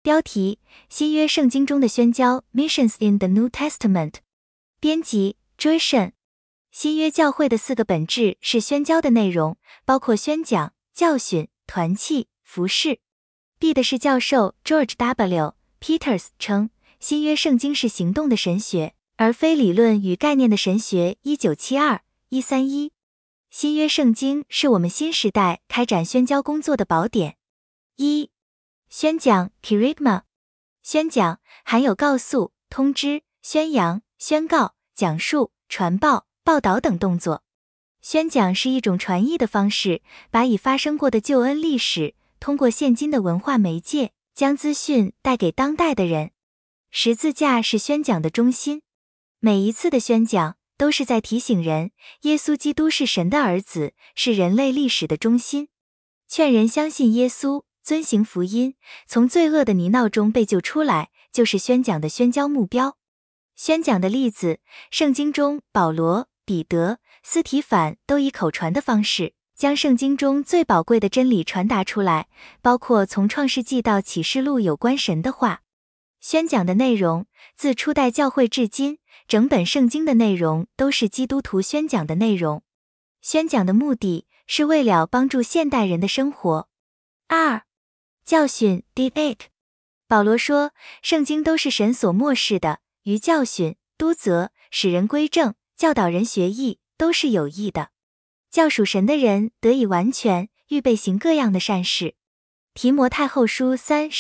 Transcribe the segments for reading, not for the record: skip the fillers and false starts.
标题：新约圣经中的宣教 Missions in the New Testament。编辑：追慎。新约教会的4个本质是宣教的内容，包括宣讲、教训、团契、服事。B 的是教授 George W. Peters 称，新约圣经是行动的神学，而非理论与概念的神学。1972-131。新约圣经是我们新时代开展宣教工作的宝典。1. 宣讲 Kerygma。宣讲含有告诉、通知、宣扬、宣告、讲述、传报、报道等动作。宣讲是一种传译的方式，把已发生过的救恩历史通过现今的文化媒介，将资讯带给当代的人。十字架是宣讲的中心，每一次的宣讲都是在提醒人，耶稣基督是神的儿子，是人类历史的中心。劝人相信耶稣，遵行福音，从罪恶的泥淖中被救出来，就是宣讲的宣教目标。宣讲的例子，圣经中保罗、彼得、司提反都以口传的方式，将圣经中最宝贵的真理传达出来，包括从创世纪到启示录有关神的话。宣讲的内容，自初代教会至今，整本圣经的内容都是基督徒宣讲的内容。宣讲的目的是为了帮助现代人的生活。2. 教训 Didactic。保罗说，圣经都是神所默示的，于教训、督责、使人归正、教导人学义，都是有益的，教属神的人得以完全，预备行各样的善事。提摩太后书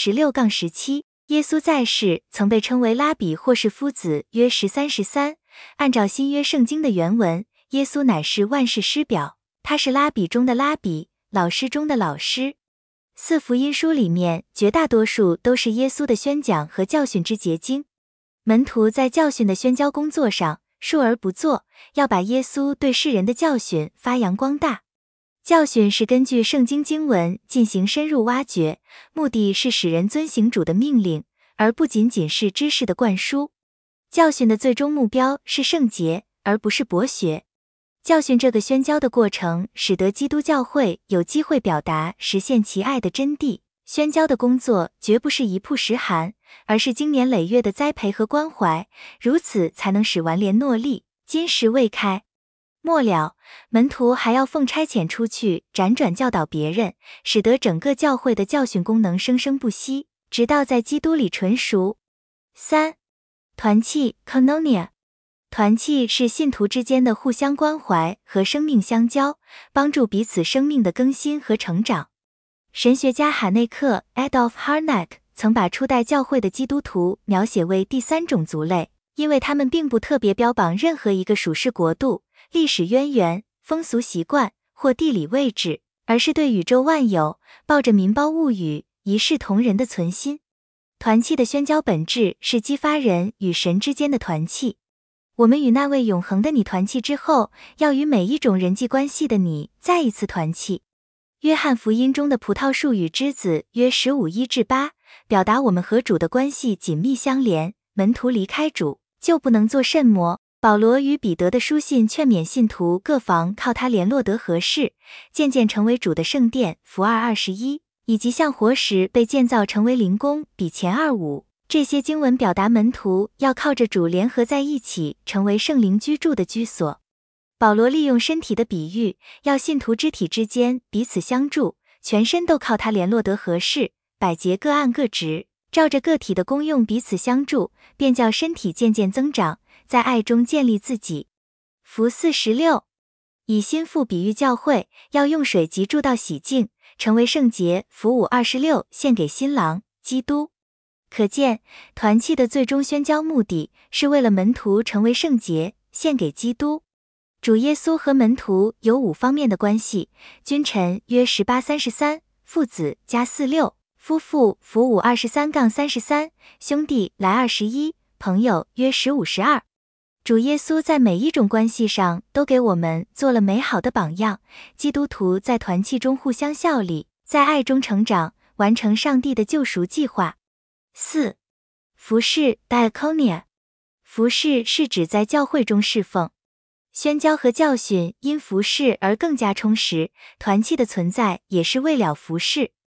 3:16-17。耶稣在世曾被称为拉比或是夫子约13:13。按照新约圣经的原文，耶稣乃是万世师表，他是拉比中的拉比，老师中的老师。4福音书里面绝大多数都是耶稣的宣讲和教训之结晶。门徒在教训的宣教工作上述而不作，要把耶稣对世人的教训发扬光大。教训是根据圣经经文进行深入挖掘，目的是使人遵行主的命令，而不仅仅是知识的灌输。教训的最终目标是圣洁，而不是博学。教训这个宣教的过程，使得基督教会有机会表达实现其爱的真谛。宣教的工作绝不是一曝十寒，而是经年累月的栽培和关怀，如此才能使完联诺立，金石未开。末了，门徒还要奉差遣出去，辗转教导别人，使得整个教会的教训功能生生不息，直到在基督里纯熟。3. 团契 Koinonia。团契是信徒之间的互相关怀和生命相交，帮助彼此生命的更新和成长。神学家海内克 Adolf Harnack 曾把初代教会的基督徒描写为第3种族类，因为他们并不特别标榜任何一个属世国度、历史渊源、风俗习惯或地理位置，而是对宇宙万有抱着民胞物语、一视同仁的存心。团契的宣教本质是激发人与神之间的团契。我们与那位永恒的你团契之后，要与每一种人际关系的你再一次团契。约翰福音中的葡萄树与枝子约15:1-8，表达我们和主的关系紧密相连，门徒离开主就不能做甚么。保罗与彼得的书信劝勉信徒各防靠他联络得合适，渐渐成为主的圣殿弗2:21，以及像活石被建造成为灵宫比前2:5。这些经文表达门徒要靠着主联合在一起，成为圣灵居住的居所。保罗利用身体的比喻，要信徒肢体之间彼此相助，全身都靠他联络得合适，百节各按各职，照着个体的功用彼此相助，便叫身体渐渐增长，在爱中建立自己。符4:16，以新妇比喻教会，要用水及注到洗净，成为圣洁。符5:26，献给新郎基督。可见，团契的最终宣教目的是为了门徒成为圣洁，献给基督。主耶稣和门徒有5方面的关系：君臣约18:33，父子加4:6，夫妇符5:23-33，兄弟来2:11，朋友约15:12。主耶稣在每一种关系上都给我们做了美好的榜样。基督徒在团契中互相效力，在爱中成长，完成上帝的救赎计划。4. 服事 Diaconia。 服事是指在教会中侍奉。宣教和教训因服事而更加充实，团契的存在也是为了服事。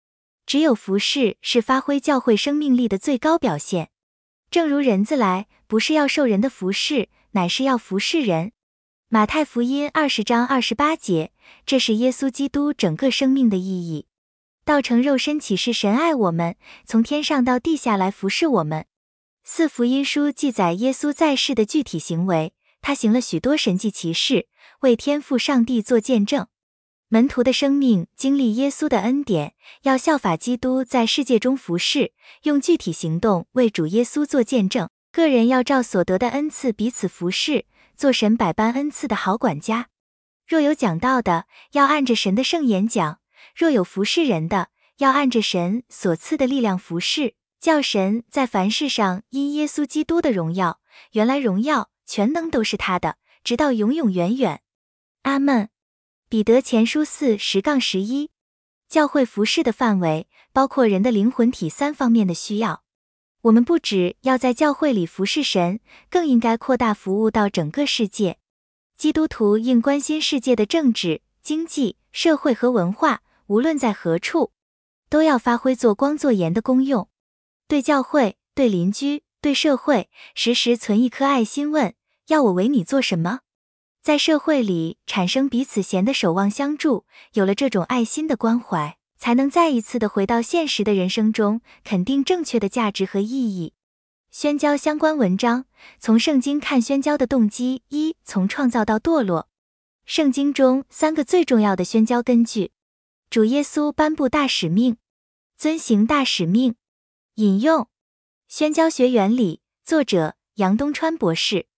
只有服侍是发挥教会生命力的最高表现。正如人子来，不是要受人的服侍，乃是要服侍人。马太福音20章28节，这是耶稣基督整个生命的意义。道成肉身启示神爱我们，从天上到地下来服侍我们。四福音书记载耶稣在世的具体行为，他行了许多神迹奇事，为天父上帝做见证。门徒的生命经历耶稣的恩典，要效法基督在世界中服侍，用具体行动为主耶稣做见证。个人要照所得的恩赐彼此服侍，做神百般恩赐的好管家。若有讲道的，要按着神的圣言讲；若有服侍人的，要按着神所赐的力量服侍，叫神在凡事上因耶稣基督的荣耀，原来荣耀全能都是他的，直到永永远远。阿们。彼得前书4:10-11，教会服侍的范围包括人的灵魂体3方面的需要。我们不只要在教会里服侍神，更应该扩大服务到整个世界。基督徒应关心世界的政治、经济、社会和文化，无论在何处，都要发挥做光做盐的功用。对教会、对邻居、对社会，时时存一颗爱心，问：要我为你做什么？在社会里产生彼此贤的守望相助，有了这种爱心的关怀，才能再一次的回到现实的人生中，肯定正确的价值和意义。宣教相关文章，从圣经看宣教的动机。1. 从创造到堕落。圣经中3个最重要的宣教根据。主耶稣颁布大使命，遵行大使命。引用宣教学原理，作者杨东川博士。